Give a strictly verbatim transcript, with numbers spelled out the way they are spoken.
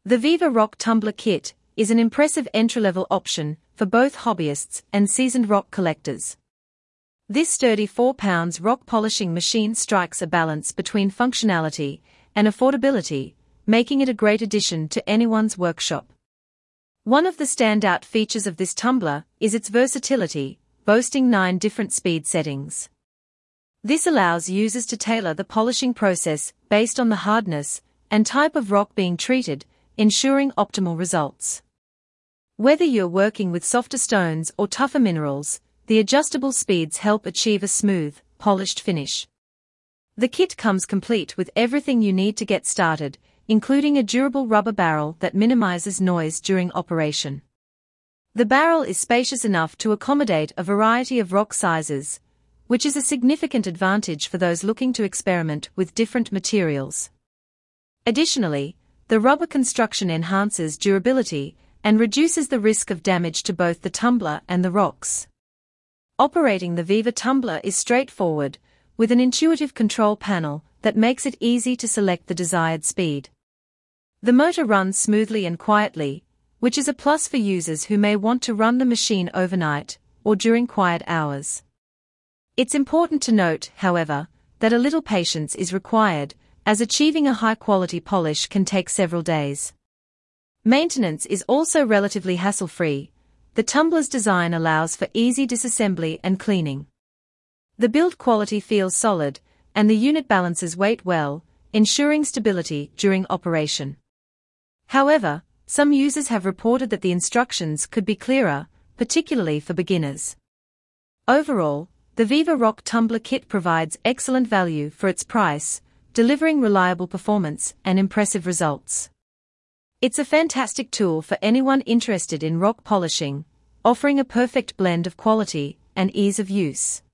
The Viva Rock Tumbler Kit is an impressive entry-level option for both hobbyists and seasoned rock collectors. This sturdy four pound rock polishing machine strikes a balance between functionality and affordability, making it a great addition to anyone's workshop. One of the standout features of this tumbler is its versatility, boasting nine different speed settings. This allows users to tailor the polishing process based on the hardness and type of rock being treated, ensuring optimal results. Whether you're working with softer stones or tougher minerals, the adjustable speeds help achieve a smooth, polished finish. The kit comes complete with everything you need to get started, including a durable rubber barrel that minimizes noise during operation. The barrel is spacious enough to accommodate a variety of rock sizes, which is a significant advantage for those looking to experiment with different materials. Additionally, the rubber construction enhances durability and reduces the risk of damage to both the tumbler and the rocks. Operating the Viva Tumbler is straightforward, with an intuitive control panel that makes it easy to select the desired speed. The motor runs smoothly and quietly, which is a plus for users who may want to run the machine overnight or during quiet hours. It's important to note, however, that a little patience is required, as achieving a high-quality polish can take several days. Maintenance is also relatively hassle-free. The tumbler's design allows for easy disassembly and cleaning. The build quality feels solid, and the unit balances weight well, ensuring stability during operation. However, some users have reported that the instructions could be clearer, particularly for beginners. Overall, the Viva Rock Tumbler Kit provides excellent value for its price, delivering reliable performance and impressive results. It's a fantastic tool for anyone interested in rock polishing, offering a perfect blend of quality and ease of use.